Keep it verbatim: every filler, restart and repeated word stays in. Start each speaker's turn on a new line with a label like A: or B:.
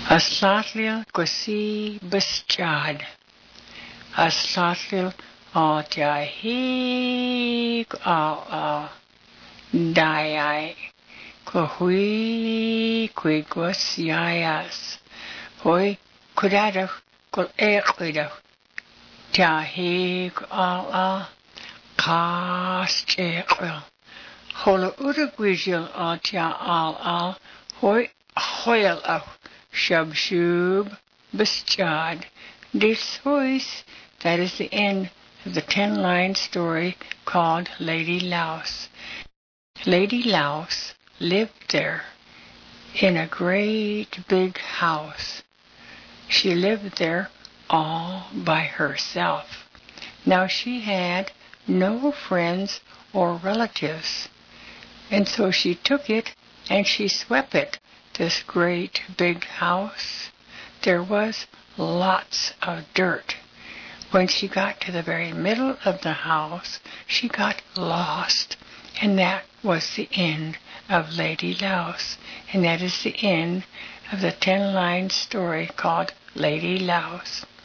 A: Aslatlil Gosi Bischad. Aslatlil Altyahi Al Al Dayai Kohui Quigwas Yayas. Hoi Kudadach Kul Equidach. Tiahi Al Al Kas Chequil. Hola Uruguayil Altia Al Al Hoi Hoil Au. Shub Shub Bischad. This voice, that is the end of the ten-line story called Lady Louse. Lady Louse lived there in a great big house. She lived there all by herself. Now she had no friends or relatives, and so she took it and she swept it. This great big house, there was lots of dirt. When she got to the very middle of the house, she got lost, and that was the end of Lady Louse, and that is the end of the ten-line story called Lady Louse.